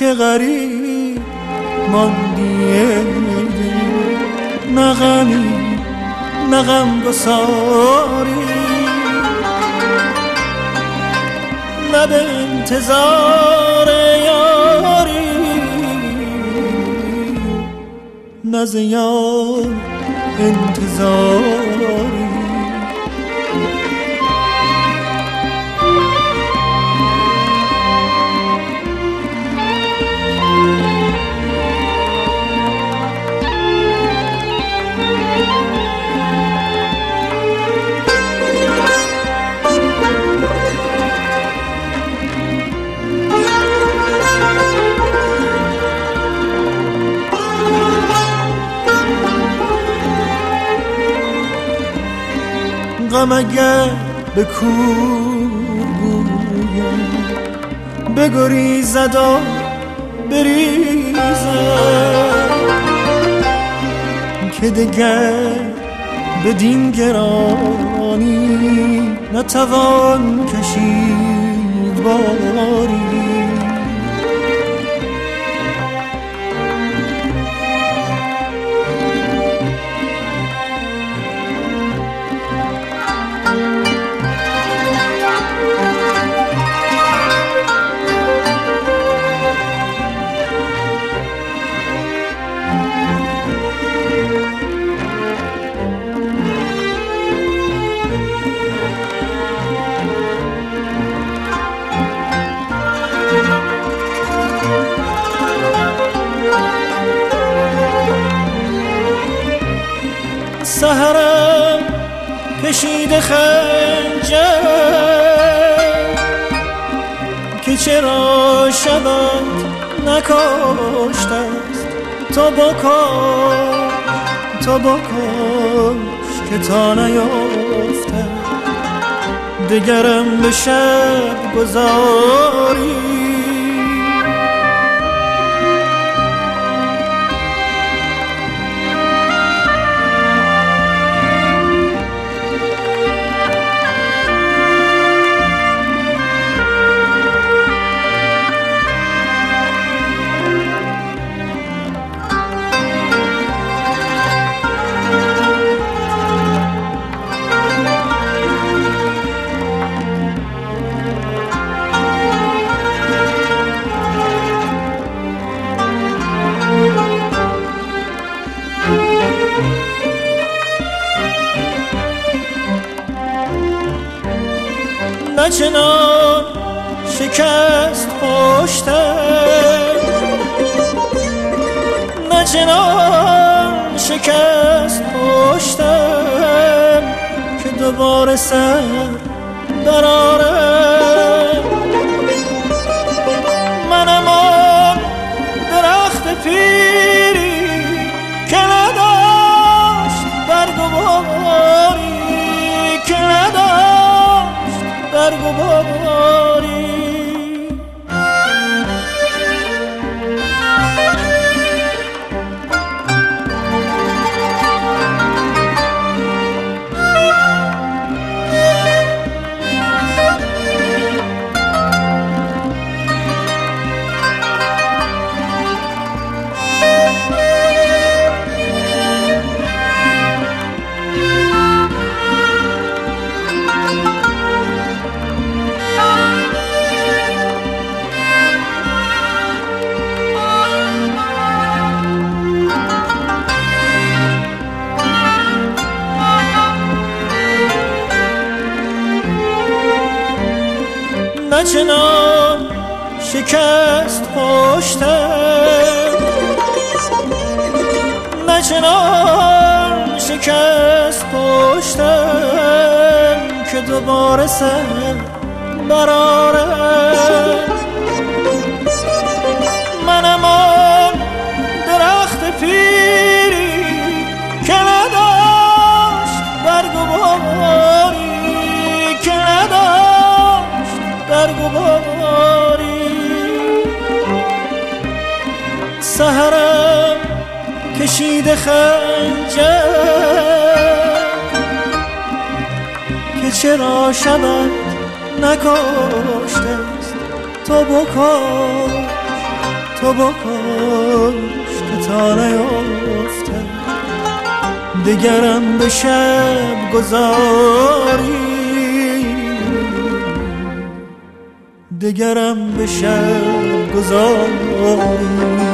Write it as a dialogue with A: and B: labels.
A: که غریب ماندی، نه غمی نه غمگساری، نه به انتظار یاری، نه ز یار انتظاری. غم اگر به کور بگریزد و بریزد، که دگر بدین گرانی نتوان کشید باری. سحرم کشیده خنجر که چرا شبت نکاشته است. تو بکش که تا نیافته دگرم به شب گذاری. نه چنان شکست پشتم، نه چنان شکست پشتم که دوباره سر برارم. منم آن درخت پیری که نداشت برگ و باری، که نداشت برگ و باری. نه چنان شکست پشتم، نه چنان شکست پشتم که دوباره سر برارم. منم آن درخت پیری که نداشت برگ و باری، که نداشت برگ و باری. سحرم کشیده خنجر که چرا شبت نکاشته است. تو تو بکش که تا نیفته دگرم به شب گذاری، دگرم به شب گذاری.